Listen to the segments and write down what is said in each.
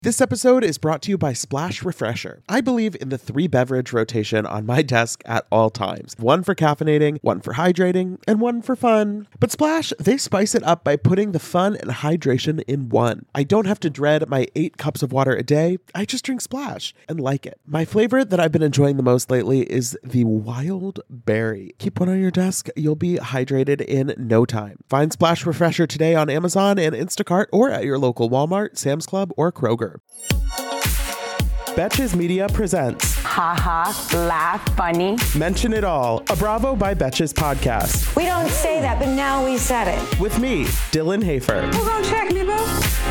This episode is brought to you by Splash Refresher. I believe in the 3-beverage rotation on my desk at all times. One for caffeinating, one for hydrating, and one for fun. But Splash, they spice it up by putting the fun and hydration in one. I don't have to dread my 8 cups of water a day. I just drink Splash and like it. My flavor that I've been enjoying the most lately is the Wild Berry. Keep one on your desk. You'll be hydrated in no time. Find Splash Refresher today on Amazon and Instacart or at your local Walmart, Sam's Club, or Kroger. Betches Media presents Haha, laugh, funny. Mention It All, a Bravo by Betches podcast. We don't say that, but now we said it. With me, Dylan Hafer. Who's gonna check me, boo?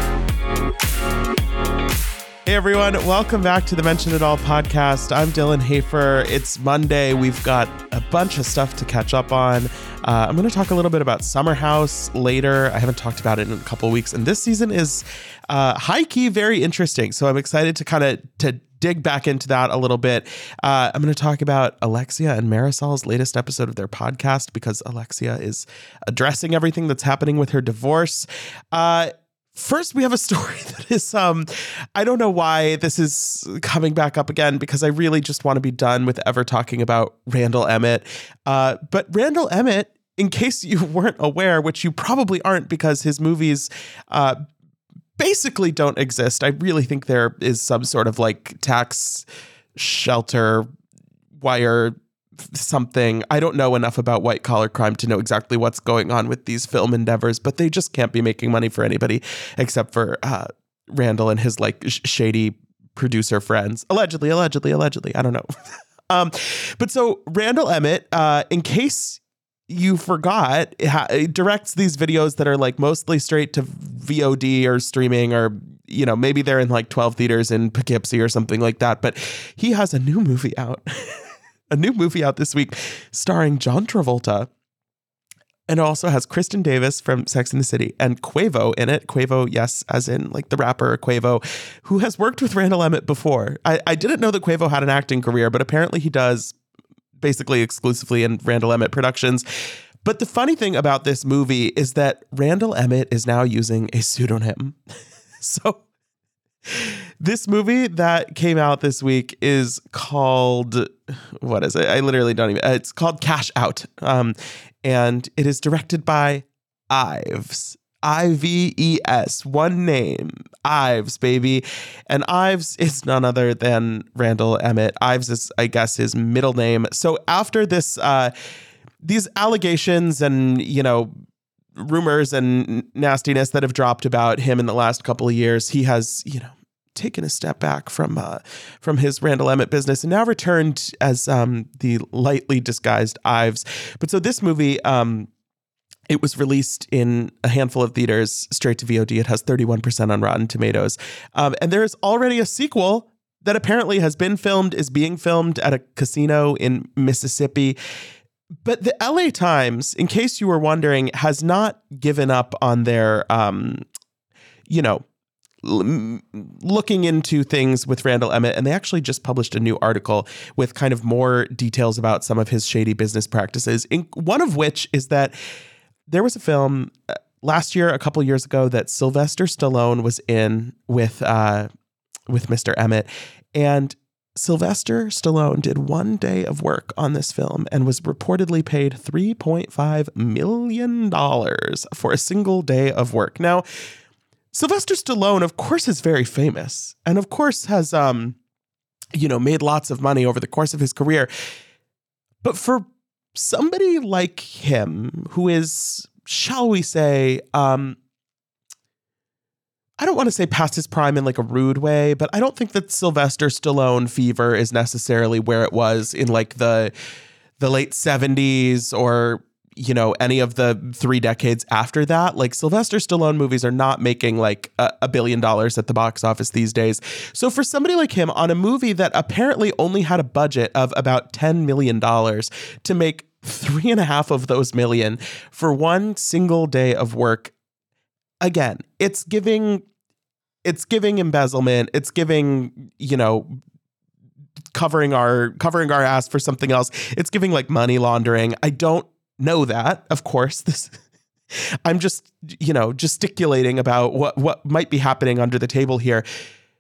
Hey everyone, welcome back to the Mention It All podcast. I'm Dylan Hafer. It's Monday. We've got a bunch of stuff to catch up on. I'm going to talk a little bit about Summer House later. I haven't talked about it in a couple of weeks, and this season is high-key very interesting. So I'm excited to dig back into that a little bit. I'm going to talk about Alexia and Marisol's latest episode of their podcast because Alexia is addressing everything that's happening with her divorce. First, we have a story that is, I don't know why this is coming back up again because I really just want to be done with ever talking about Randall Emmett. But Randall Emmett, in case you weren't aware, which you probably aren't because his movies basically don't exist. I really think there is some sort of like tax shelter wire something. I don't know enough about white collar crime to know exactly what's going on with these film endeavors, but they just can't be making money for anybody except for Randall and his like shady producer friends. Allegedly. I don't know. But so Randall Emmett, in case you forgot, directs these videos that are like mostly straight to VOD or streaming, or you know, maybe they're in like 12 theaters in Poughkeepsie or something like that. But he has a new movie out. A new movie out this week starring John Travolta, and it also has Kristen Davis from Sex and the City and Quavo in it. Quavo, yes, as in like the rapper Quavo, who has worked with Randall Emmett before. I didn't know that Quavo had an acting career, but apparently he does basically exclusively in Randall Emmett productions. But the funny thing about this movie is that Randall Emmett is now using a pseudonym. So this movie that came out this week is called, what is it? I literally don't even, it's called Cash Out. And it is directed by Ives. Ives, one name, Ives, baby. And Ives is none other than Randall Emmett. Ives is, I guess, his middle name. So after this, these allegations and, you know, rumors and nastiness that have dropped about him in the last couple of years, he has, you know, taken a step back from his Randall Emmett business and now returned as the lightly disguised Ives. But so this movie, it was released in a handful of theaters straight to VOD. It has 31% on Rotten Tomatoes. And there's already a sequel that apparently has been filmed, is being filmed at a casino in Mississippi. But the LA Times, in case you were wondering, has not given up on their, you know, looking into things with Randall Emmett. And they actually just published a new article with kind of more details about some of his shady business practices. One of which is that there was a film last year, a couple of years ago, that Sylvester Stallone was in with Mr. Emmett. And Sylvester Stallone did one day of work on this film and was reportedly paid $3.5 million for a single day of work. Now, Sylvester Stallone, of course, is very famous and of course has, you know, made lots of money over the course of his career. But for somebody like him, who is, shall we say, I don't want to say past his prime in like a rude way, but I don't think that Sylvester Stallone fever is necessarily where it was in like the late 70s or, you know, any of the 3 decades after that. Like Sylvester Stallone movies are not making like $1 billion at the box office these days. So for somebody like him on a movie that apparently only had a budget of about $10 million to make 3.5 of those million for one single day of work, again, it's giving embezzlement. It's giving, you know, covering our ass for something else. It's giving like money laundering. I don't know that, of course. I'm just, you know, gesticulating about what might be happening under the table here.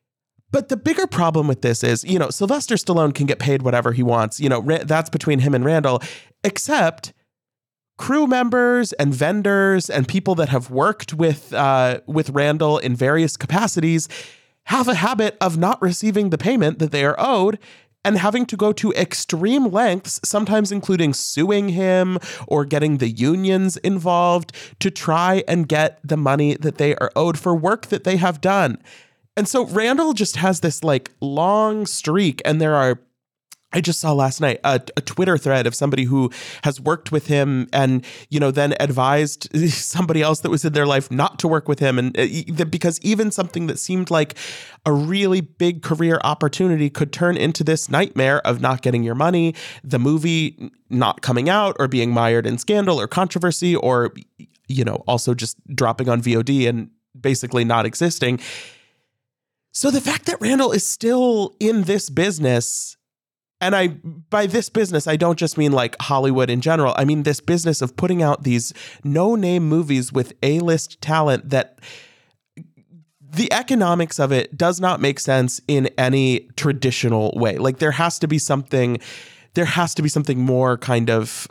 But the bigger problem with this is, Sylvester Stallone can get paid whatever he wants. That's between him and Randall, except crew members and vendors and people that have worked with Randall in various capacities have a habit of not receiving the payment that they are owed and having to go to extreme lengths, sometimes including suing him or getting the unions involved to try and get the money that they are owed for work that they have done. And so Randall just has this long streak, and I just saw last night a Twitter thread of somebody who has worked with him and, then advised somebody else that was in their life not to work with him. And because even something that seemed like a really big career opportunity could turn into this nightmare of not getting your money, the movie not coming out or being mired in scandal or controversy, or, also just dropping on VOD and basically not existing. So the fact that Randall is still in this business, and by this business, I don't just mean Hollywood in general. I mean this business of putting out these no-name movies with A-list talent that the economics of it does not make sense in any traditional way. There has to be something more kind of,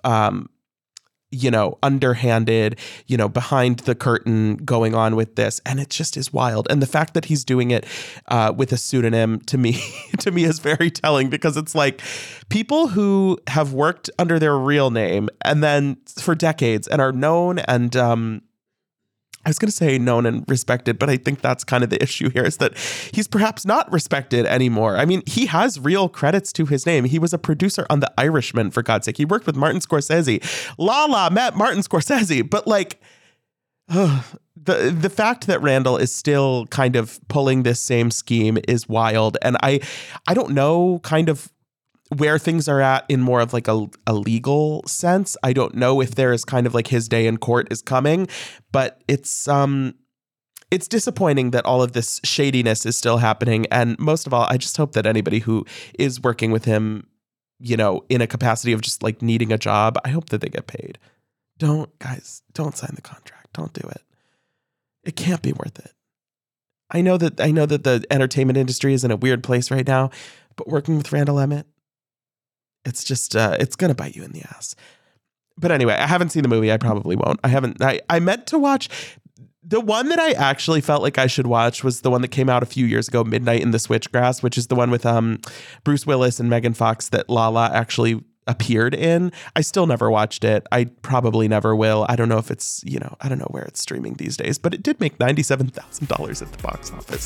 underhanded, behind the curtain going on with this. And it just is wild. And the fact that he's doing it with a pseudonym to me is very telling, because it's people who have worked under their real name and then for decades and are known and, I was going to say known and respected, but I think that's kind of the issue here, is that he's perhaps not respected anymore. I mean, he has real credits to his name. He was a producer on The Irishman, for God's sake. He worked with Martin Scorsese. Lala met Martin Scorsese, but the fact that Randall is still kind of pulling this same scheme is wild. And I don't know kind of where things are at in more of a legal sense. I don't know if there is kind of his day in court is coming, but it's disappointing that all of this shadiness is still happening. And most of all, I just hope that anybody who is working with him, in a capacity of just needing a job, I hope that they get paid. Don't sign the contract. Don't do it. It can't be worth it. I know that the entertainment industry is in a weird place right now, but working with Randall Emmett, it's just, it's going to bite you in the ass. But anyway, I haven't seen the movie. I probably won't. I meant to watch the one that I actually felt like I should watch was the one that came out a few years ago, Midnight in the Switchgrass, which is the one with Bruce Willis and Megan Fox that Lala actually appeared in. I still never watched it. I probably never will. I don't know if it's, I don't know where it's streaming these days, but it did make $97,000 at the box office.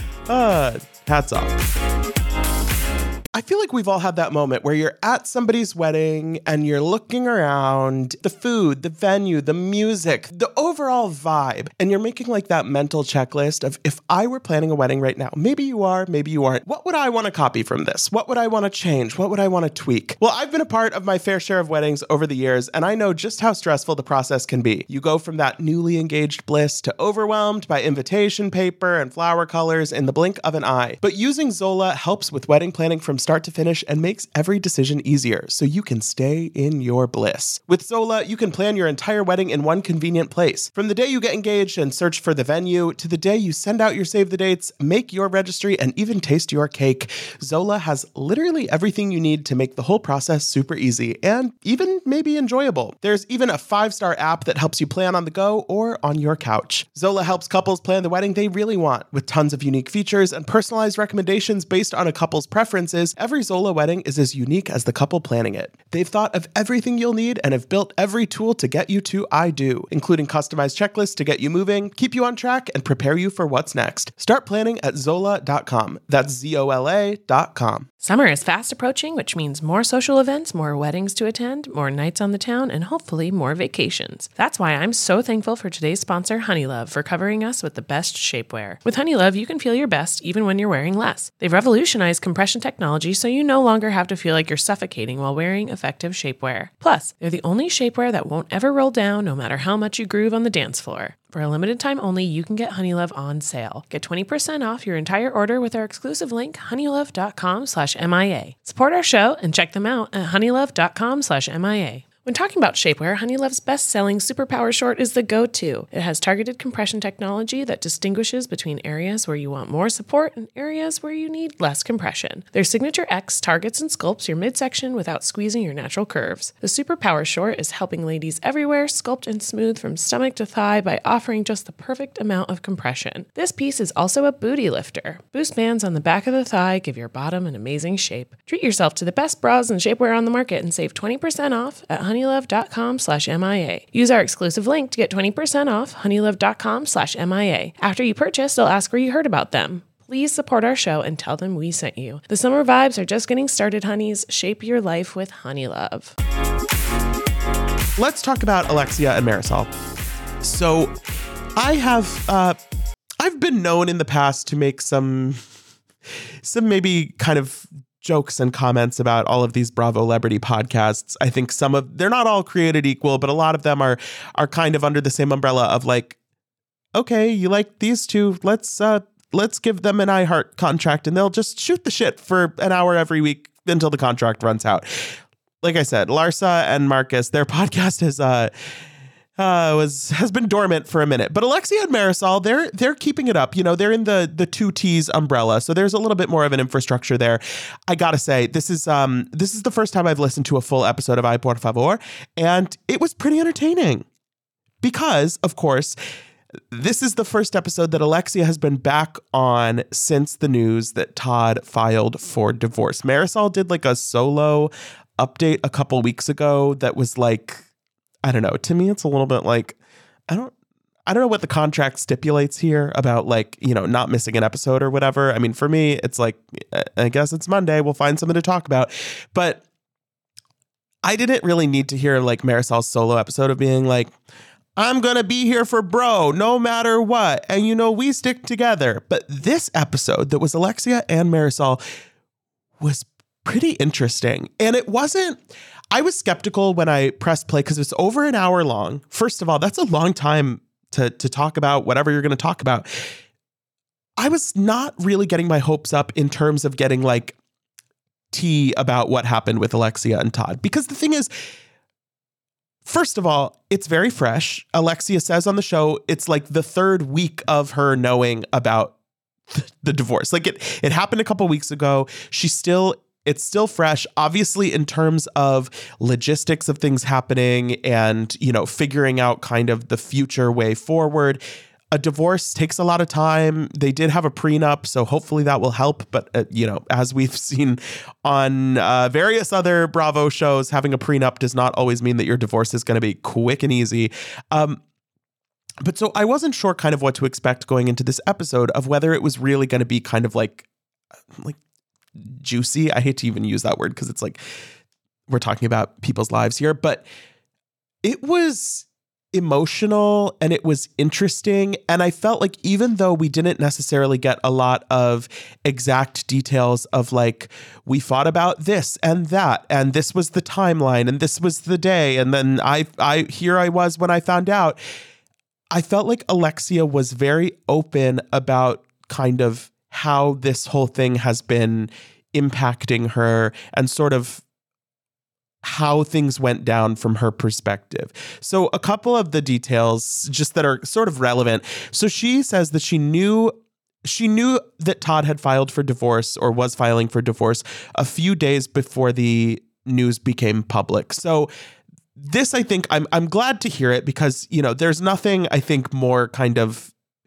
Hats off. I feel like we've all had that moment where you're at somebody's wedding and you're looking around the food, the venue, the music, the overall vibe, and you're making that mental checklist of, if I were planning a wedding right now, maybe you are, maybe you aren't, what would I want to copy from this? What would I want to change? What would I want to tweak? Well, I've been a part of my fair share of weddings over the years, and I know just how stressful the process can be. You go from that newly engaged bliss to overwhelmed by invitation paper and flower colors in the blink of an eye. But using Zola helps with wedding planning from start to finish and makes every decision easier, so you can stay in your bliss. With Zola, you can plan your entire wedding in one convenient place. From the day you get engaged and search for the venue, to the day you send out your save the dates, make your registry, and even taste your cake, Zola has literally everything you need to make the whole process super easy and even maybe enjoyable. There's even a 5-star app that helps you plan on the go or on your couch. Zola helps couples plan the wedding they really want, with tons of unique features and personalized recommendations based on a couple's preferences. Every Zola wedding is as unique as the couple planning it. They've thought of everything you'll need and have built every tool to get you to I do, including customized checklists to get you moving, keep you on track, and prepare you for what's next. Start planning at Zola.com. That's ZOLA.com. Summer is fast approaching, which means more social events, more weddings to attend, more nights on the town, and hopefully more vacations. That's why I'm so thankful for today's sponsor, Honeylove, for covering us with the best shapewear. With Honeylove, you can feel your best even when you're wearing less. They've revolutionized compression technology, so you no longer have to feel like you're suffocating while wearing effective shapewear. Plus, they're the only shapewear that won't ever roll down no matter how much you groove on the dance floor. For a limited time only, you can get Honeylove on sale. Get 20% off your entire order with our exclusive link, honeylove.com/MIA. Support our show and check them out at honeylove.com/MIA. When talking about shapewear, Honeylove's best-selling Superpower Short is the go-to. It has targeted compression technology that distinguishes between areas where you want more support and areas where you need less compression. Their Signature X targets and sculpts your midsection without squeezing your natural curves. The Superpower Short is helping ladies everywhere sculpt and smooth from stomach to thigh by offering just the perfect amount of compression. This piece is also a booty lifter. Boost bands on the back of the thigh give your bottom an amazing shape. Treat yourself to the best bras and shapewear on the market and save 20% off at honeylove.com/MIA. Use our exclusive link to get 20% off honeylove.com/MIA. After you purchase, they'll ask where you heard about them. Please support our show and tell them we sent you. The summer vibes are just getting started, honeys. Shape your life with Honeylove. Let's talk about Alexia and Marisol. So I've been known in the past to make some maybe kind of jokes and comments about all of these Bravo Celebrity podcasts. I think they're not all created equal, but a lot of them are kind of under the same umbrella of like, okay, you like these two, let's give them an iHeart contract and they'll just shoot the shit for an hour every week until the contract runs out. Like I said, Larsa and Marcus, their podcast has been dormant for a minute, but Alexia and Marisol, they're keeping it up. You know, they're in the two T's umbrella, so there's a little bit more of an infrastructure there. I gotta say, this is the first time I've listened to a full episode of Ay Por Favor, and it was pretty entertaining because, of course, this is the first episode that Alexia has been back on since the news that Todd filed for divorce. Marisol did like a solo update a couple weeks ago that was like, I don't know. To me, it's a little bit like, I don't know what the contract stipulates here about like, you know, not missing an episode or whatever. I mean, for me, it's like, I guess it's Monday. We'll find something to talk about. But I didn't really need to hear like Marisol's solo episode of being like, I'm going to be here for bro, no matter what. And, you know, we stick together. But this episode that was Alexia and Marisol was pretty interesting. And I was skeptical when I pressed play because it's over an hour long. First of all, that's a long time to talk about whatever you're going to talk about. I was not really getting my hopes up in terms of getting like tea about what happened with Alexia and Todd. Because the thing is, first of all, it's very fresh. Alexia says on the show, it's like the third week of her knowing about the divorce. Like it happened a couple weeks ago. It's still fresh, obviously, in terms of logistics of things happening and, you know, figuring out kind of the future way forward. A divorce takes a lot of time. They did have a prenup, so hopefully that will help. But, you know, as we've seen on various other Bravo shows, having a prenup does not always mean that your divorce is going to be quick and easy. But so I wasn't sure kind of what to expect going into this episode of whether it was really going to be kind of like juicy. I hate to even use that word because it's like we're talking about people's lives here, but it was emotional and it was interesting. And I felt like even though we didn't necessarily get a lot of exact details of like, we fought about this and that, and this was the timeline and this was the day. And then here I was when I found out, I felt like Alexia was very open about kind of how this whole thing has been impacting her and sort of how things went down from her perspective. So a couple of the details just that are sort of relevant. So she says that she knew that Todd had filed for divorce or was filing for divorce a few days before the news became public. So this, I think, I'm glad to hear it because, you know, there's nothing I think more kind of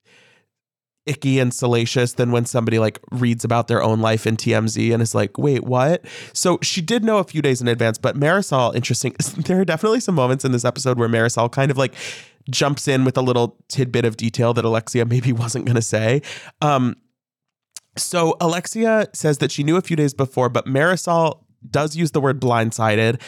icky and salacious than when somebody like reads about their own life in TMZ and is like, wait, what? So she did know a few days in advance, but Marisol, interesting. There are definitely some moments in this episode where Marisol kind of like jumps in with a little tidbit of detail that Alexia maybe wasn't going to say. So Alexia says that she knew a few days before, but Marisol does use the word blindsided.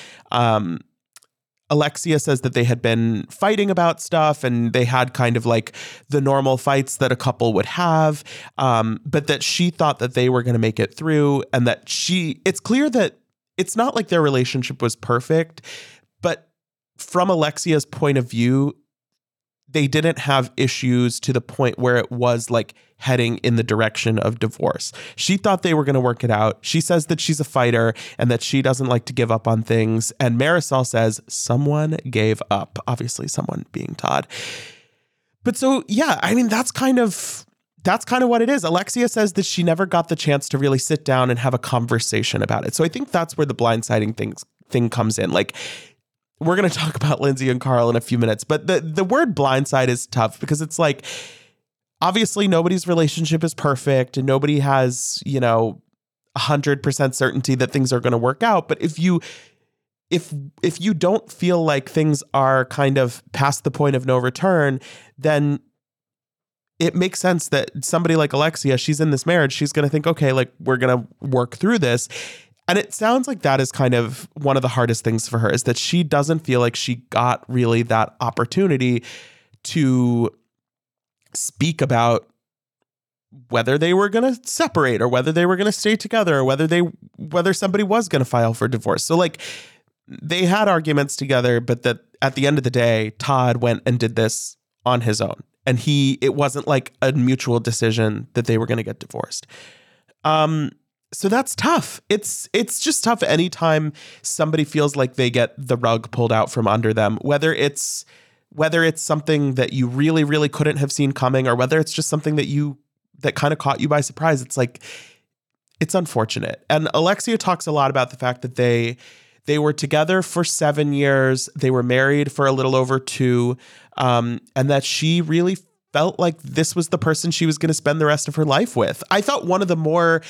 Alexia says that they had been fighting about stuff and they had kind of like the normal fights that a couple would have, but that she thought that they were going to make it through and that it's clear that it's not like their relationship was perfect, but from Alexia's point of view, they didn't have issues to the point where it was like heading in the direction of divorce. She thought they were going to work it out. She says that she's a fighter and that she doesn't like to give up on things. And Marisol says someone gave up, obviously someone being Todd. But so, yeah, I mean, that's kind of what it is. Alexia says that she never got the chance to really sit down and have a conversation about it. So I think that's where the blindsiding thing comes in. Like, we're going to talk about Lindsay and Carl in a few minutes, but the word blindside is tough because it's like, obviously nobody's relationship is perfect and nobody has, 100% certainty that things are going to work out. But if you don't feel like things are kind of past the point of no return, then it makes sense that somebody like Alexia, she's in this marriage, she's going to think, okay, like we're going to work through this. And it sounds like that is kind of one of the hardest things for her, is that she doesn't feel like she got really that opportunity to speak about whether they were going to separate or whether they were going to stay together or whether somebody was going to file for divorce. So like they had arguments together, but that at the end of the day, Todd went and did this on his own. And it wasn't like a mutual decision that they were going to get divorced. So that's tough. It's just tough anytime somebody feels like they get the rug pulled out from under them, whether it's something that you really, really couldn't have seen coming or whether it's just something that kind of caught you by surprise. It's like, it's unfortunate. And Alexia talks a lot about the fact that they were together for 7 years. They were married for a little over 2. And that she really felt like this was the person she was going to spend the rest of her life with. I thought one of the more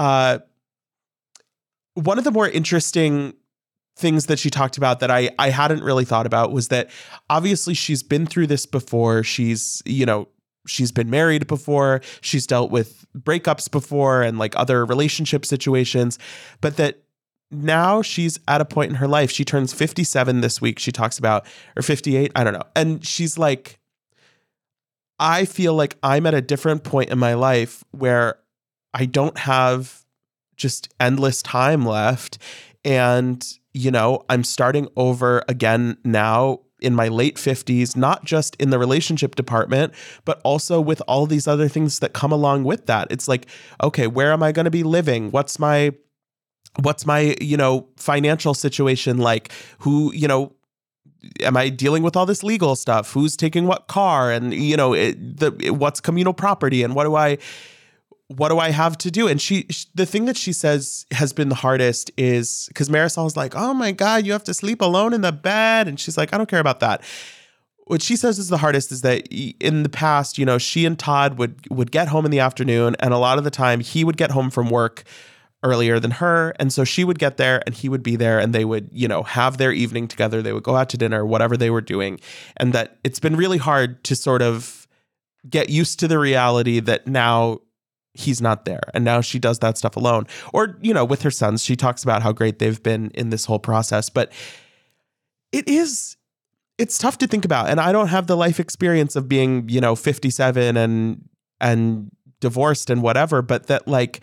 interesting things that she talked about that I hadn't really thought about was that obviously she's been through this before. She's been married before. She's dealt with breakups before and like other relationship situations, but that now she's at a point in her life. She turns 57 this week. She talks about, or 58, I don't know. And she's like, I feel like I'm at a different point in my life where I don't have just endless time left. And, I'm starting over again now in my late 50s, not just in the relationship department, but also with all these other things that come along with that. It's like, okay, where am I going to be living? What's my financial situation like? Who, am I dealing with all this legal stuff? Who's taking what car? And, what's communal property? And what do I have to do? And the thing that she says has been the hardest is because Marisol's like, oh my God, you have to sleep alone in the bed. And she's like, I don't care about that. What she says is the hardest is that in the past, she and Todd would get home in the afternoon. And a lot of the time he would get home from work earlier than her. And so she would get there and he would be there and they would, have their evening together. They would go out to dinner, whatever they were doing. And that it's been really hard to sort of get used to the reality that now he's not there. And now she does that stuff alone. Or, with her sons, she talks about how great they've been in this whole process. But it's tough to think about. And I don't have the life experience of being, 57 and divorced and whatever, but that like,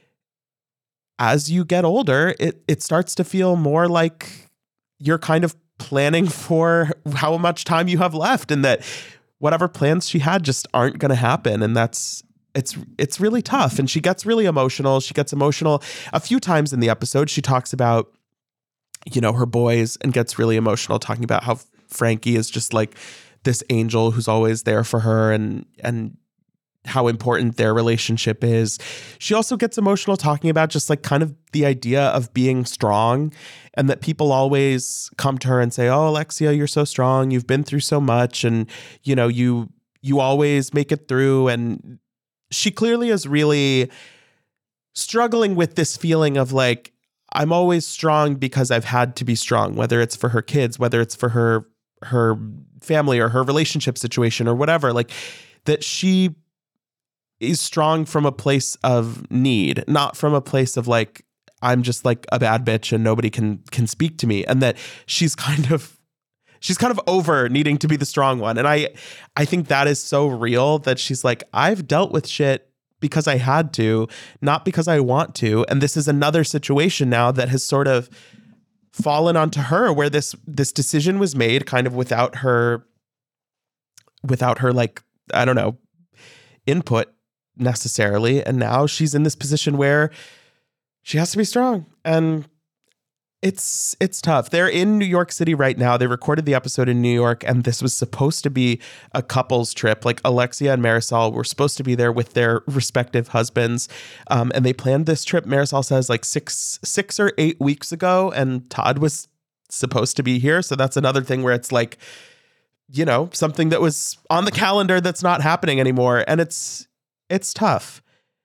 as you get older, it starts to feel more like you're kind of planning for how much time you have left and that whatever plans she had just aren't going to happen. And it's really tough. And she gets really emotional. She gets emotional a few times in the episode. She talks about, her boys and gets really emotional talking about how Frankie is just like this angel who's always there for her and how important their relationship is. She also gets emotional talking about just like kind of the idea of being strong and that people always come to her and say, oh, Alexia, you're so strong. You've been through so much. And, you always make it through. And she clearly is really struggling with this feeling of like, I'm always strong because I've had to be strong, whether it's for her kids, whether it's for her family or her relationship situation or whatever, like that she is strong from a place of need, not from a place of like, I'm just like a bad bitch and nobody can speak to me. And that she's kind of over needing to be the strong one. And I think that is so real that she's like, I've dealt with shit because I had to, not because I want to. And this is another situation now that has sort of fallen onto her where this decision was made kind of without her without her, like, I don't know, input necessarily. And now she's in this position where she has to be strong. And it's tough. They're in New York City right now. They recorded the episode in New York, and this was supposed to be a couple's trip. Like, Alexia and Marisol were supposed to be there with their respective husbands. And they planned this trip, Marisol says, like 6 or 8 weeks ago, and Todd was supposed to be here. So that's another thing where it's like, you know, something that was on the calendar that's not happening anymore. And it's tough.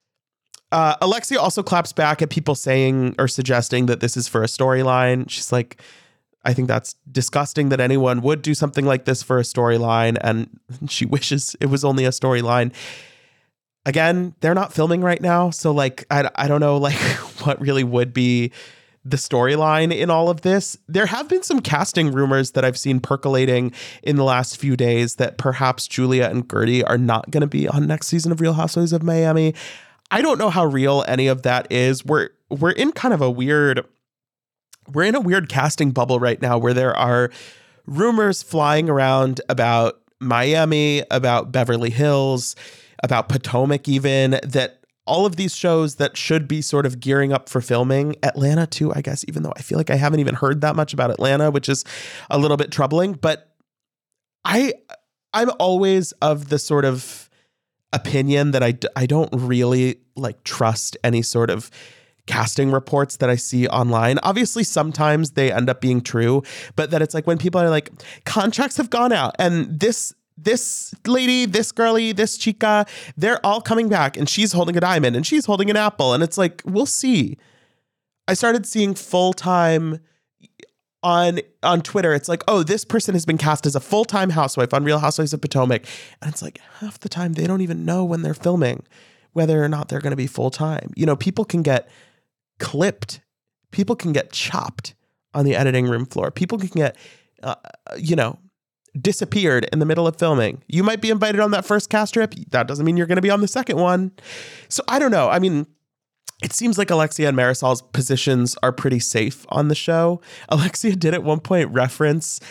Alexia also claps back at people saying or suggesting that this is for a storyline. She's like, I think that's disgusting that anyone would do something like this for a storyline. And she wishes it was only a storyline. Again, they're not filming right now. So like, I don't know, like what really would be the storyline in all of this. There have been some casting rumors that I've seen percolating in the last few days that perhaps Julia and Gertie are not going to be on next season of Real Housewives of Miami. I don't know how real any of that is. We're in kind of a weird casting bubble right now where there are rumors flying around about Miami, about Beverly Hills, about Potomac even, that all of these shows that should be sort of gearing up for filming, Atlanta too, I guess, even though I feel like I haven't even heard that much about Atlanta, which is a little bit troubling. But I'm always of the sort of opinion that I don't really like trust any sort of casting reports that I see online. Obviously, sometimes they end up being true, but that it's like when people are like, contracts have gone out and this lady, this girly, this chica, they're all coming back and she's holding a diamond and she's holding an apple. And it's like, we'll see. I started seeing full-time on Twitter. It's like, oh, this person has been cast as a full-time housewife on Real Housewives of Potomac. And it's like half the time they don't even know when they're filming whether or not they're going to be full-time. You know, people can get clipped. People can get chopped on the editing room floor. People can get, disappeared in the middle of filming. You might be invited on that first cast trip. That doesn't mean you're going to be on the second one. So I don't know. I mean, it seems like Alexia and Marisol's positions are pretty safe on the show. Alexia did at one point reference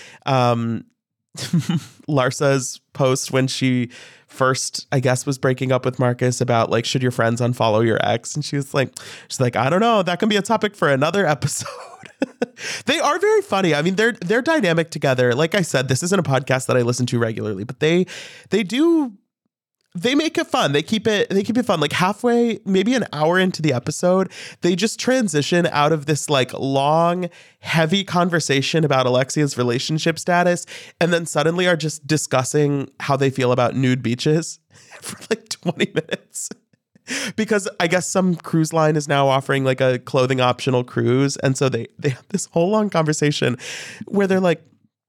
Larsa's post when she first, I guess, was breaking up with Marcus about like, should your friends unfollow your ex? And she's like, I don't know. That can be a topic for another episode. They are very funny. I mean, they're dynamic together. Like I said, this isn't a podcast that I listen to regularly, but they make it fun. They keep it fun. Like halfway, maybe an hour into the episode, they just transition out of this like long, heavy conversation about Alexia's relationship status, and then suddenly are just discussing how they feel about nude beaches for like 20 minutes. Because I guess some cruise line is now offering like a clothing optional cruise. And so they have this whole long conversation where they're like,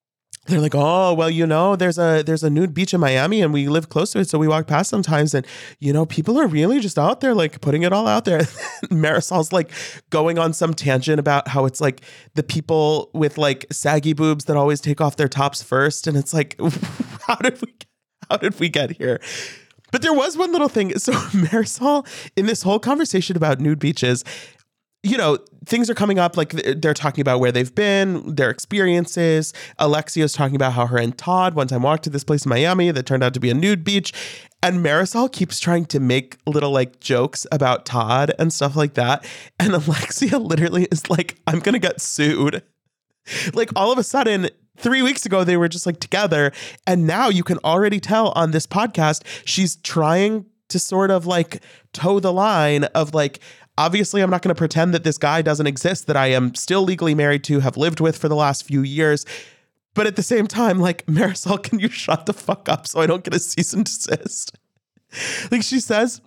oh, well, you know, there's a nude beach in Miami and we live close to it. So we walk past sometimes and, you know, people are really just out there, like putting it all out there. Marisol's like going on some tangent about how it's like the people with like saggy boobs that always take off their tops first. And it's like, how did we get here? But there was one little thing. So Marisol, in this whole conversation about nude beaches, you know, things are coming up, like they're talking about where they've been, their experiences. Alexia's talking about how her and Todd one time walked to this place in Miami that turned out to be a nude beach. And Marisol keeps trying to make little like jokes about Todd and stuff like that. And Alexia literally is like, I'm going to get sued. Like all of a sudden, 3 weeks ago, they were just like together. And now you can already tell on this podcast, she's trying to sort of like toe the line of like, obviously, I'm not going to pretend that this guy doesn't exist, that I am still legally married to, have lived with for the last few years. But at the same time, like, Marisol, can you shut the fuck up so I don't get a cease and desist? Like she says,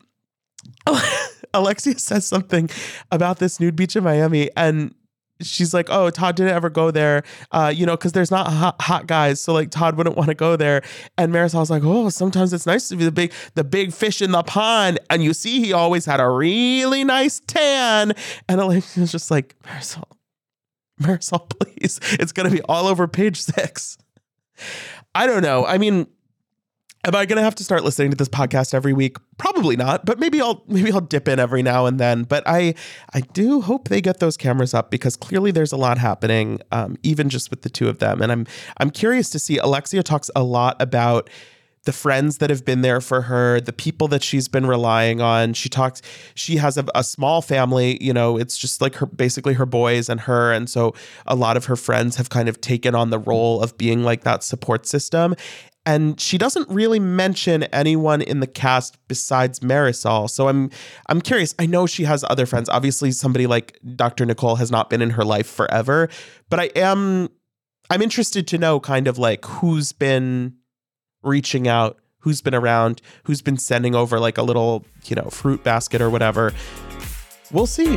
Alexia says something about this nude beach in Miami, and she's like, oh, Todd didn't ever go there, because there's not hot guys. So like Todd wouldn't want to go there. And Marisol's like, oh, sometimes it's nice to be the big fish in the pond. And you see, he always had a really nice tan. And Alexia's just like, Marisol, please. It's going to be all over page 6. I don't know. I mean, am I going to have to start listening to this podcast every week? Probably not, but maybe I'll dip in every now and then. But I do hope they get those cameras up because clearly there's a lot happening, even just with the two of them. And I'm curious to see. Alexia talks a lot about the friends that have been there for her, the people that she's been relying on. She has a small family, it's just like basically her boys and her. And so a lot of her friends have kind of taken on the role of being like that support system. And she doesn't really mention anyone in the cast besides Marisol. So I'm curious. I know she has other friends. Obviously, somebody like Dr. Nicole has not been in her life forever, but I'm interested to know kind of like who's been reaching out, who's been around, who's been sending over like a little, fruit basket or whatever. We'll see.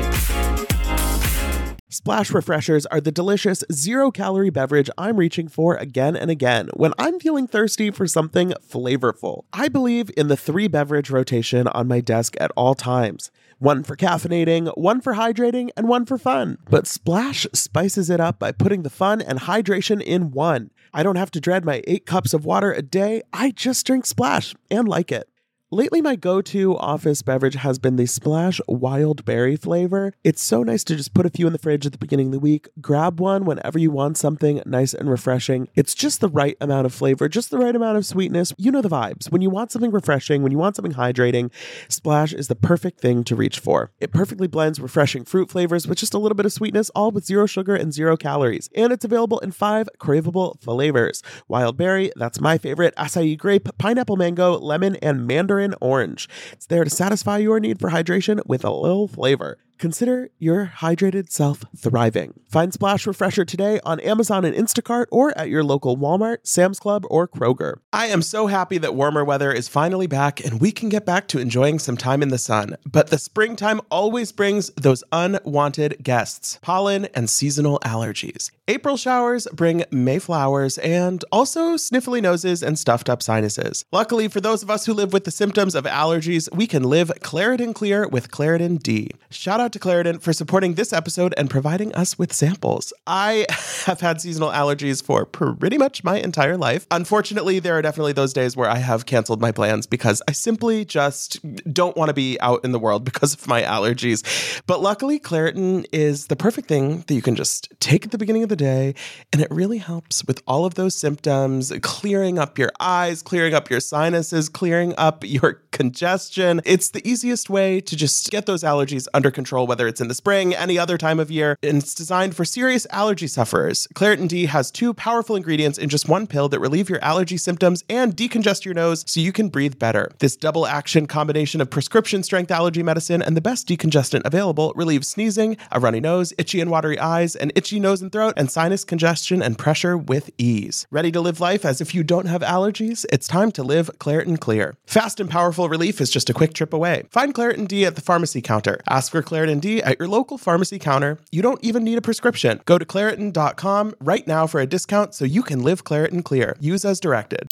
Splash Refreshers are the delicious 0-calorie beverage I'm reaching for again and again when I'm feeling thirsty for something flavorful. I believe in the 3-beverage rotation on my desk at all times. One for caffeinating, one for hydrating, and one for fun. But Splash spices it up by putting the fun and hydration in one. I don't have to dread my 8 cups of water a day. I just drink Splash and like it. Lately, my go-to office beverage has been the Splash Wild Berry flavor. It's so nice to just put a few in the fridge at the beginning of the week, grab one whenever you want something nice and refreshing. It's just the right amount of flavor, just the right amount of sweetness. You know the vibes. When you want something refreshing, when you want something hydrating, Splash is the perfect thing to reach for. It perfectly blends refreshing fruit flavors with just a little bit of sweetness, all with 0 sugar and 0 calories. And it's available in 5 craveable flavors. Wild Berry, that's my favorite, acai grape, pineapple mango, lemon, and mandarin orange. It's there to satisfy your need for hydration with a little flavor. Consider your hydrated self thriving. Find Splash Refresher today on Amazon and Instacart or at your local Walmart, Sam's Club, or Kroger. I am so happy that warmer weather is finally back and we can get back to enjoying some time in the sun. But the springtime always brings those unwanted guests, pollen and seasonal allergies. April showers bring May flowers and also sniffly noses and stuffed up sinuses. Luckily, for those of us who live with the symptoms of allergies, we can live Claritin Clear with Claritin D. Shout out to Claritin for supporting this episode and providing us with samples. I have had seasonal allergies for pretty much my entire life. Unfortunately, there are definitely those days where I have canceled my plans because I simply just don't want to be out in the world because of my allergies. But luckily, Claritin is the perfect thing that you can just take at the beginning of the day, and it really helps with all of those symptoms, clearing up your eyes, clearing up your sinuses, clearing up your congestion. It's the easiest way to just get those allergies under control, whether it's in the spring, any other time of year, and it's designed for serious allergy sufferers. Claritin D has 2 powerful ingredients in just 1 pill that relieve your allergy symptoms and decongest your nose so you can breathe better. This double action combination of prescription strength allergy medicine and the best decongestant available relieves sneezing, a runny nose, itchy and watery eyes, an itchy nose and throat, and sinus congestion and pressure with ease. Ready to live life as if you don't have allergies? It's time to live Claritin Clear. Fast and powerful relief is just a quick trip away. Find Claritin D at the pharmacy counter. Ask for Claritin D at your local pharmacy counter. You don't even need a prescription. Go to Claritin.com right now for a discount so you can live Claritin Clear. Use as directed.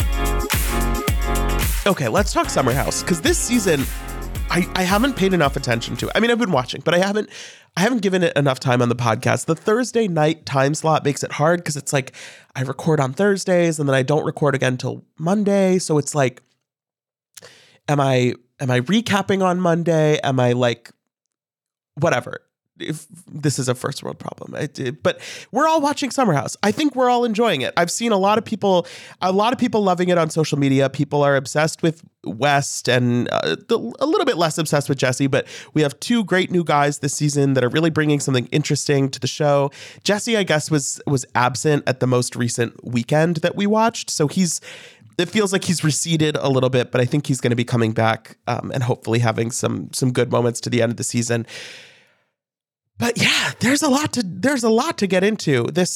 Okay, let's talk Summer House, because this season I haven't paid enough attention to. I mean, I've been watching, but I haven't given it enough time on the podcast. The Thursday night time slot makes it hard because it's like I record on Thursdays and then I don't record again until Monday. So it's like, am I recapping on Monday? Am I like, whatever? If this is a first world problem, but we're all watching Summer House. I think we're all enjoying it. I've seen a lot of people loving it on social media. People are obsessed with West and a little bit less obsessed with Jesse, but we have 2 great new guys this season that are really bringing something interesting to the show. Jesse, I guess, was absent at the most recent weekend that we watched. So it feels like he's receded a little bit, but I think he's going to be coming back and hopefully having some good moments to the end of the season. But yeah, there's a lot to get into. This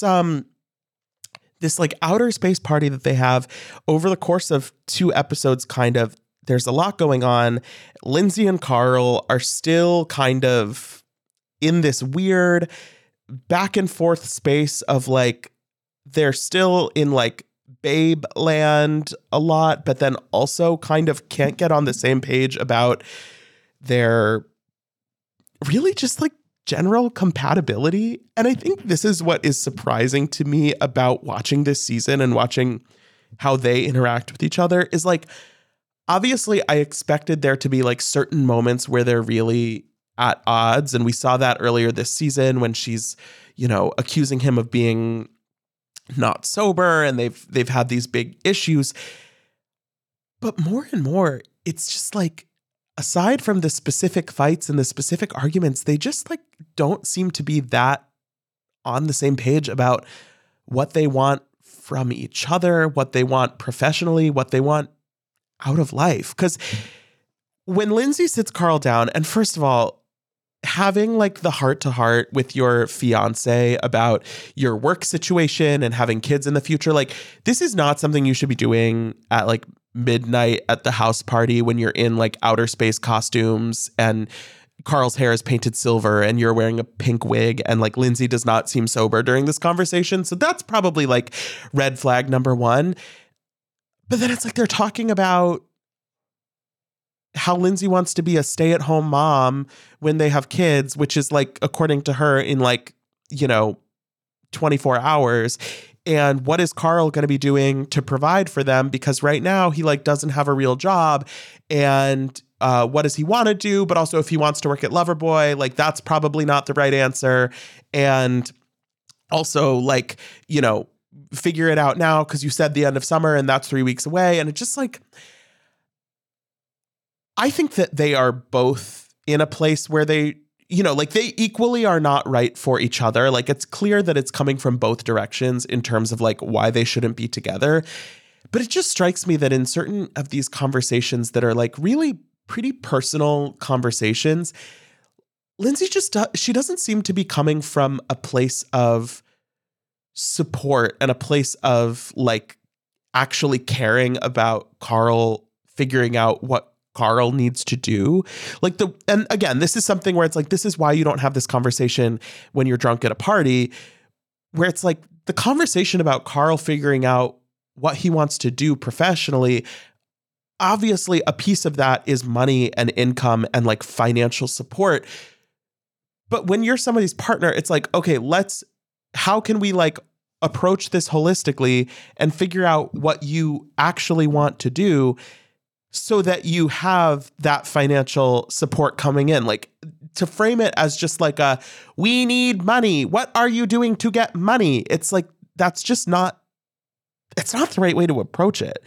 like outer space party that they have over the course of 2 episodes, kind of, there's a lot going on. Lindsay and Carl are still kind of in this weird back and forth space of like, they're still in like babe land a lot, but then also kind of can't get on the same page about their really just like general compatibility. And I think this is what is surprising to me about watching this season and watching how they interact with each other is like, obviously I expected there to be like certain moments where they're really at odds. And we saw that earlier this season when she's, accusing him of being not sober and they've had these big issues. But more and more, it's just like, aside from the specific fights and the specific arguments, they just like don't seem to be that on the same page about what they want from each other, what they want professionally, what they want out of life. Because when Lindsay sits Carl down, and first of all, having like the heart-to-heart with your fiance about your work situation and having kids in the future, like this is not something you should be doing at like midnight at the house party when you're in like outer space costumes and Carl's hair is painted silver and you're wearing a pink wig and like Lindsay does not seem sober during this conversation. So that's probably like red flag number one. But then it's like they're talking about how Lindsay wants to be a stay-at-home mom when they have kids, which is like, according to her, in like, 24 hours. And what is Carl going to be doing to provide for them? Because right now he like doesn't have a real job. And what does he want to do? But also if he wants to work at Loverboy, like that's probably not the right answer. And also like, figure it out now because you said the end of summer and that's 3 weeks away. And it's just like, I think that they are both in a place where they, like they equally are not right for each other. Like it's clear that it's coming from both directions in terms of like why they shouldn't be together. But it just strikes me that in certain of these conversations that are like really pretty personal conversations, Lindsay she doesn't seem to be coming from a place of support and a place of like actually caring about Carl figuring out what Carl needs to do. And again, this is something where it's like, this is why you don't have this conversation when you're drunk at a party, where it's like the conversation about Carl figuring out what he wants to do professionally. Obviously, a piece of that is money and income and like financial support. But when you're somebody's partner, it's like, okay, how can we like approach this holistically and figure out what you actually want to do so that you have that financial support coming in? Like to frame it as just like we need money. What are you doing to get money? It's like, it's not the right way to approach it.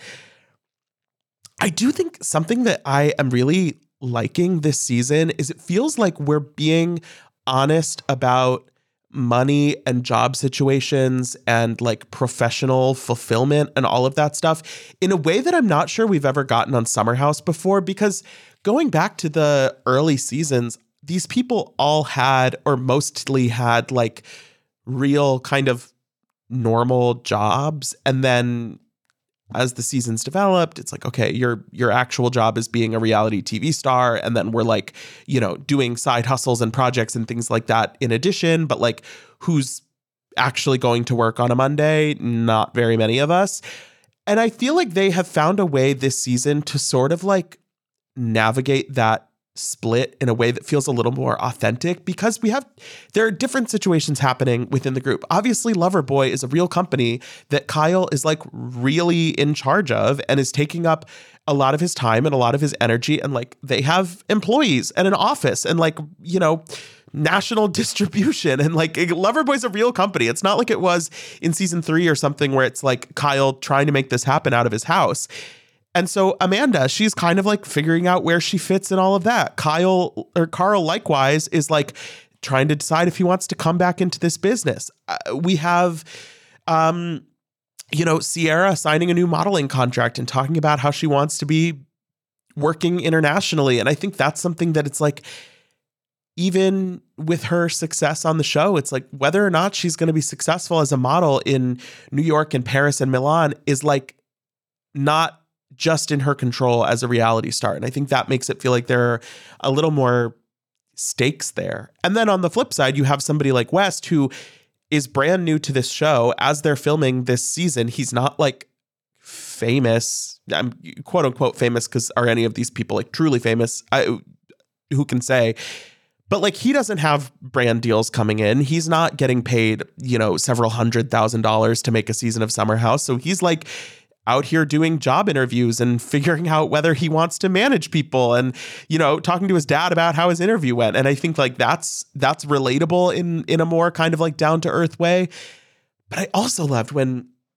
I do think something that I am really liking this season is it feels like we're being honest about money and job situations and like professional fulfillment and all of that stuff in a way that I'm not sure we've ever gotten on Summer House before, because going back to the early seasons, these people all had, or mostly had, like real kind of normal jobs. And then as the seasons developed, it's like, okay, your actual job is being a reality TV star. And then we're like, doing side hustles and projects and things like that in addition. But like, who's actually going to work on a Monday? Not very many of us. And I feel like they have found a way this season to sort of like navigate that split in a way that feels a little more authentic, because there are different situations happening within the group. Obviously, Loverboy is a real company that Kyle is like really in charge of and is taking up a lot of his time and a lot of his energy. And like they have employees and an office and like, national distribution, and like Loverboy's a real company. It's not like it was in season 3 or something where it's like Kyle trying to make this happen out of his house. And so Amanda, she's kind of like figuring out where she fits in all of that. Carl likewise is like trying to decide if he wants to come back into this business. We have, Sierra signing a new modeling contract and talking about how she wants to be working internationally. And I think that's something that it's like, even with her success on the show, it's like whether or not she's going to be successful as a model in New York and Paris and Milan is like not just in her control as a reality star. And I think that makes it feel like there are a little more stakes there. And then on the flip side, you have somebody like West, who is brand new to this show. As they're filming this season, he's not like famous. I'm quote unquote famous, because are any of these people like truly famous? Who can say? But like, he doesn't have brand deals coming in. He's not getting paid, several $100,000 to make a season of Summer House. So he's like out here doing job interviews and figuring out whether he wants to manage people and, talking to his dad about how his interview went. And I think like that's relatable in a more kind of like down to earth way. But I also loved when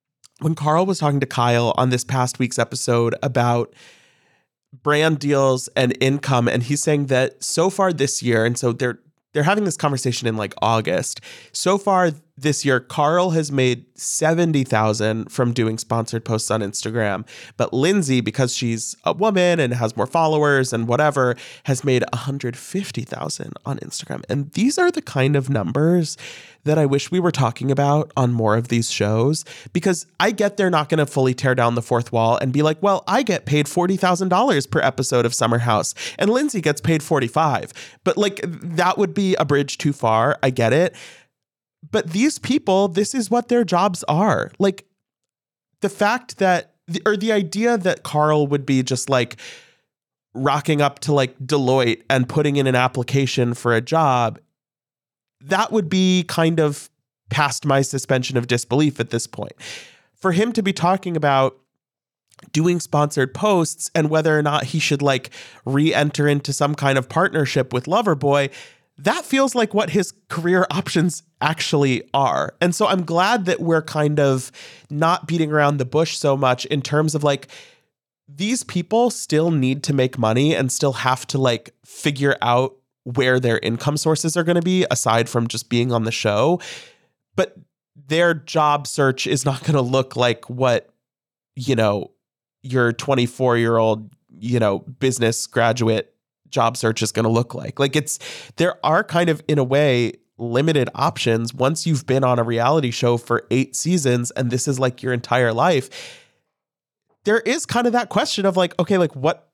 when Carl was talking to Kyle on this past week's episode about brand deals and income, and he's saying that so far this year, and so they're having this conversation in like August. So far this year, Carl has made $70,000 from doing sponsored posts on Instagram. But Lindsay, because she's a woman and has more followers and whatever, has made $150,000 on Instagram. And these are the kind of numbers that I wish we were talking about on more of these shows, because I get they're not going to fully tear down the fourth wall and be like, well, I get paid $40,000 per episode of Summer House and Lindsay gets paid $45,000. But like, that would be a bridge too far. I get it. But these people, this is what their jobs are. Like, the fact that, or the idea that Carl would be just like rocking up to like Deloitte and putting in an application for a job, that would be kind of past my suspension of disbelief at this point. For him to be talking about doing sponsored posts and whether or not he should like re-enter into some kind of partnership with Loverboy, that feels like what his career options actually are. And so I'm glad that we're kind of not beating around the bush so much in terms of like, these people still need to make money and still have to like figure out where their income sources are going to be aside from just being on the show. But their job search is not going to look like what, you know, your 24-year-old, you know, business graduate job search is going to look like. Like, there are kind of, in a way, limited options once you've been on a reality show for 8 seasons and this is like your entire life. There is kind of that question of like, okay, like what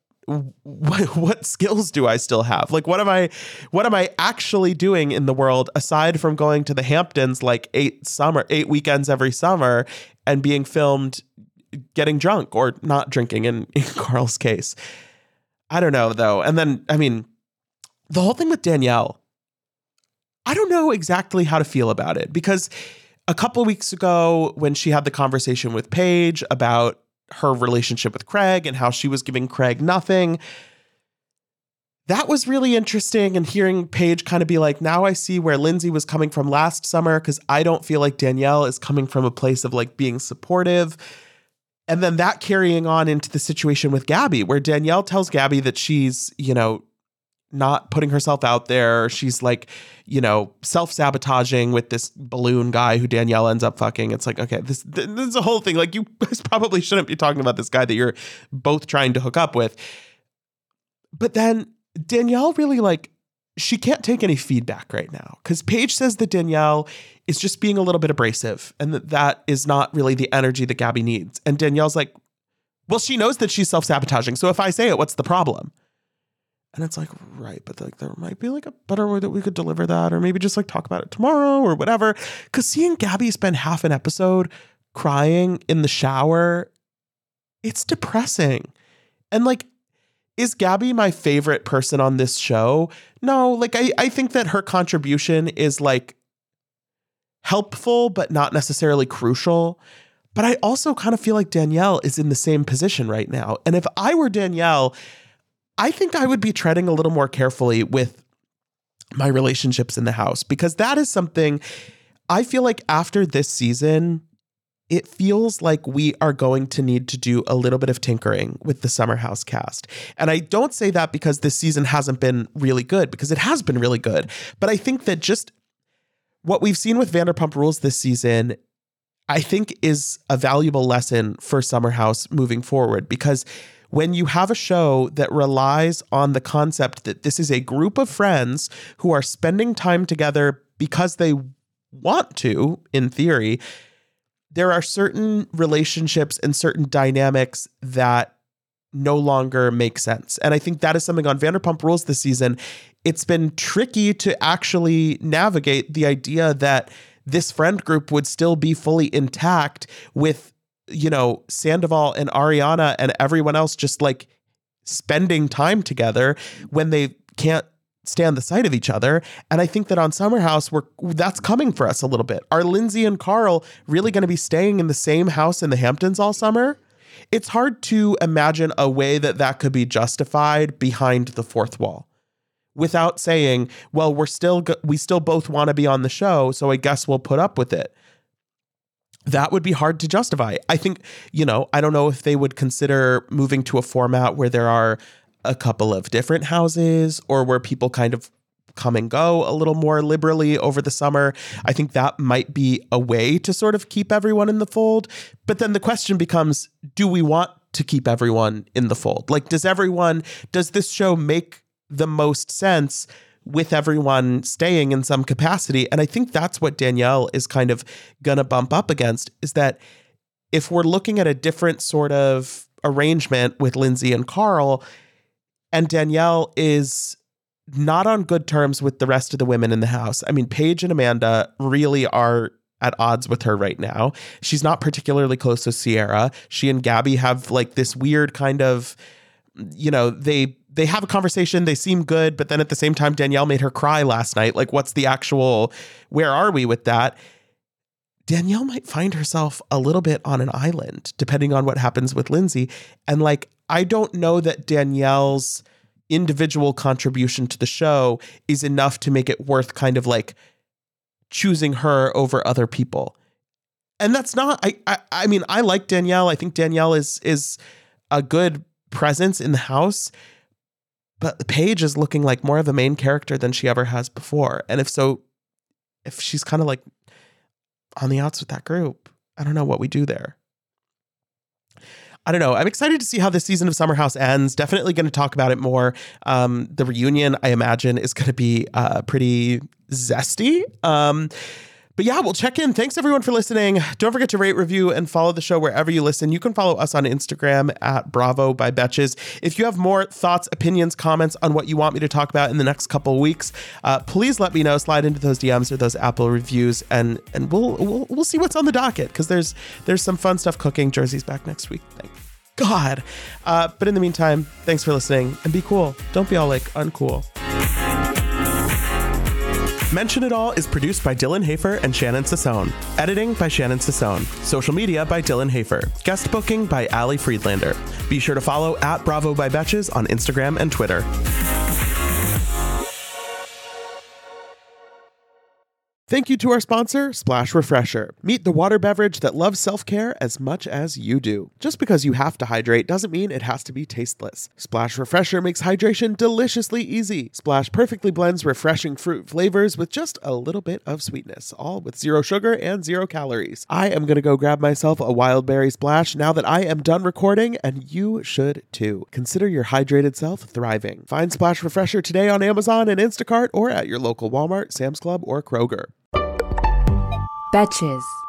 skills do I still have? Like, what am I actually doing in the world aside from going to the Hamptons like 8 weekends every summer and being filmed getting drunk or not drinking in Carl's case? I don't know though. And then, I mean, the whole thing with Danielle, I don't know exactly how to feel about it, because a couple of weeks ago when she had the conversation with Paige about her relationship with Craig and how she was giving Craig nothing, that was really interesting. And hearing Paige kind of be like, now I see where Lindsay was coming from last summer, because I don't feel like Danielle is coming from a place of like being supportive. And then that carrying on into the situation with Gabby, where Danielle tells Gabby that she's, you know, not putting herself out there. She's like, you know, self-sabotaging with this balloon guy who Danielle ends up fucking. It's like, okay, this is a whole thing. Like, you guys probably shouldn't be talking about this guy that you're both trying to hook up with. But then Danielle really, like, she can't take any feedback right now, because Paige says that Danielle is just being a little bit abrasive and that is not really the energy that Gabby needs. And Danielle's like, well, she knows that she's self-sabotaging, so if I say it, what's the problem? And it's like, right, but like there might be like a better way that we could deliver that, or maybe just like talk about it tomorrow or whatever. Because seeing Gabby spend half an episode crying in the shower, it's depressing. And like, is Gabby my favorite person on this show? No, like I think that her contribution is like helpful, but not necessarily crucial. But I also kind of feel like Danielle is in the same position right now. And if I were Danielle, I think I would be treading a little more carefully with my relationships in the house, because that is something I feel like after this season, it feels like we are going to need to do a little bit of tinkering with the Summer House cast. And I don't say that because this season hasn't been really good, because it has been really good. But I think that just what we've seen with Vanderpump Rules this season, I think is a valuable lesson for Summer House moving forward, because when you have a show that relies on the concept that this is a group of friends who are spending time together because they want to, in theory, there are certain relationships and certain dynamics that no longer make sense. And I think that is something on Vanderpump Rules this season. It's been tricky to actually navigate the idea that this friend group would still be fully intact with, you know, Sandoval and Ariana and everyone else just like spending time together when they can't stand the sight of each other. And I think that on Summer House, that's coming for us a little bit. Are Lindsay and Carl really going to be staying in the same house in the Hamptons all summer? It's hard to imagine a way that could be justified behind the fourth wall without saying, well, we still both want to be on the show, so I guess we'll put up with it. that would be hard to justify. I think, I don't know if they would consider moving to a format where there are a couple of different houses or where people kind of come and go a little more liberally over the summer. I think that might be a way to sort of keep everyone in the fold. But then the question becomes, do we want to keep everyone in the fold? Like, does this show make the most sense with everyone staying in some capacity? And I think that's what Danielle is kind of gonna bump up against, is that if we're looking at a different sort of arrangement with Lindsay and Carl, and Danielle is not on good terms with the rest of the women in the house. I mean, Paige and Amanda really are at odds with her right now. She's not particularly close to Sierra. She and Gabby have like this weird kind of, they have a conversation, they seem good, but then at the same time, Danielle made her cry last night. Like, where are we with that? Danielle might find herself a little bit on an island, depending on what happens with Lindsay. And like, I don't know that Danielle's individual contribution to the show is enough to make it worth kind of like choosing her over other people. And that's not, I mean, I like Danielle. I think Danielle is a good presence in the house, but Paige is looking like more of a main character than she ever has before. And if she's kind of like on the outs with that group, I don't know what we do there. I don't know. I'm excited to see how this season of Summer House ends. Definitely going to talk about it more. The reunion, I imagine, is going to be pretty zesty. But yeah, we'll check in. Thanks everyone for listening. Don't forget to rate, review, and follow the show wherever you listen. You can follow us on Instagram at Bravo by Betches. If you have more thoughts, opinions, comments on what you want me to talk about in the next couple of weeks, please let me know. Slide into those DMs or those Apple reviews, and we'll see what's on the docket, because there's some fun stuff cooking. Jersey's back next week. Thank God. But in the meantime, thanks for listening, and be cool. Don't be all like uncool. Mention It All is produced by Dylan Hafer and Shannon Sassone. Editing by Shannon Sassone. Social media by Dylan Hafer. Guest booking by Ali Friedlander. Be sure to follow at Bravo by Betches on Instagram and Twitter. Thank you to our sponsor, Splash Refresher. Meet the water beverage that loves self-care as much as you do. Just because you have to hydrate doesn't mean it has to be tasteless. Splash Refresher makes hydration deliciously easy. Splash perfectly blends refreshing fruit flavors with just a little bit of sweetness, all with 0 sugar and 0 calories. I am going to go grab myself a wild berry splash now that I am done recording, and you should too. Consider your hydrated self thriving. Find Splash Refresher today on Amazon and Instacart, or at your local Walmart, Sam's Club, or Kroger. Betches.